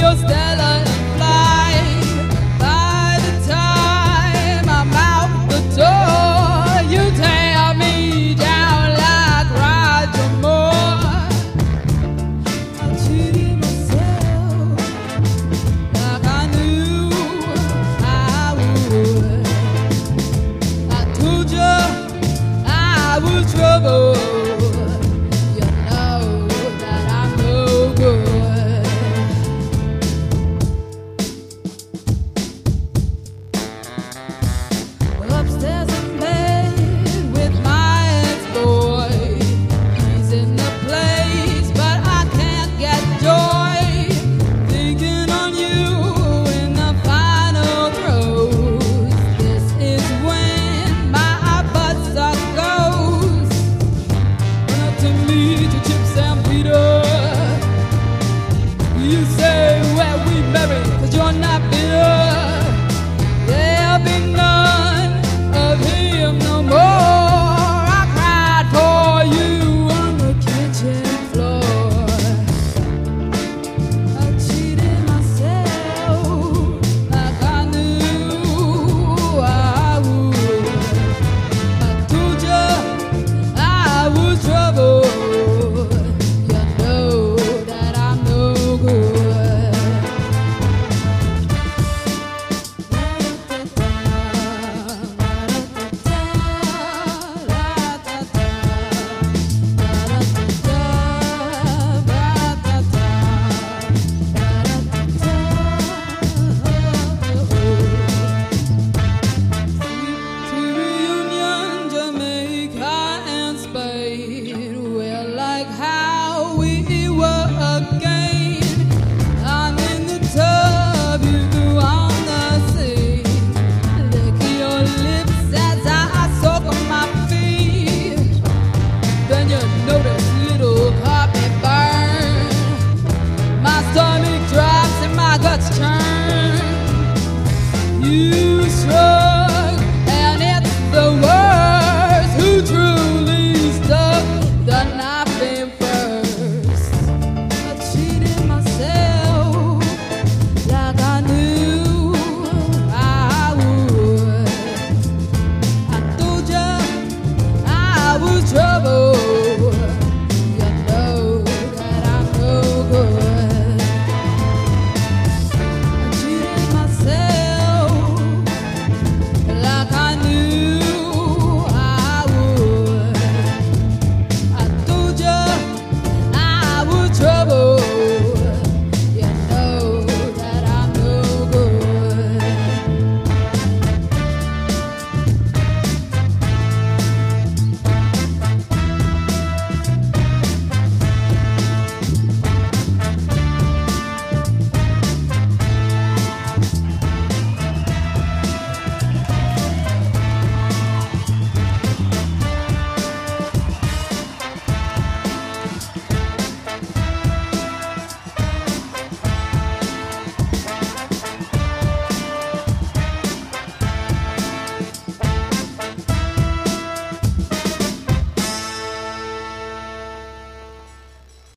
you're stellar and flying. By the time I'm out the door, you tear me down like Roger Moore. I cheated myself like I knew I would. I told you I was trouble. You say, well, we married, 'cause you're not bitter. There'll be none of him no more. I cried for you on the kitchen floor. I cheated myself like I knew I would. I told you I was trouble. Well, like how we were again. I'm in the tub, you on the sea. Lick your lips as I soak my feet. Then you notice little carpet burn. My stomach drops and my guts turn.